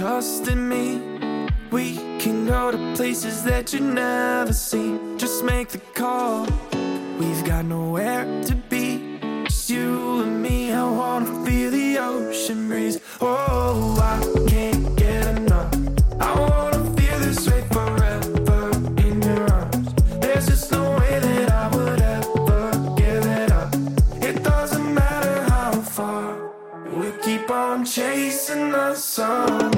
trust in me. We can go to places that you never seen. Just make the call. We've got nowhere to be, just you and me. I wanna feel the ocean breeze. Oh, I can't get enough. I wanna feel this way forever in your arms. There's just no way that I would ever give it up. It doesn't matter how far, we'll keep on chasing the sun.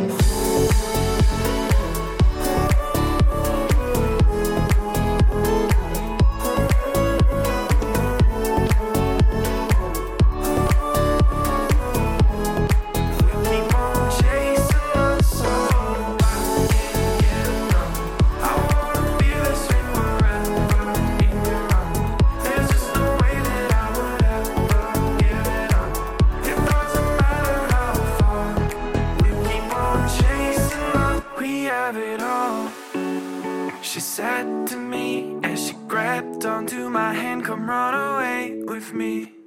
She said to me as she grabbed onto my hand, come run away with me.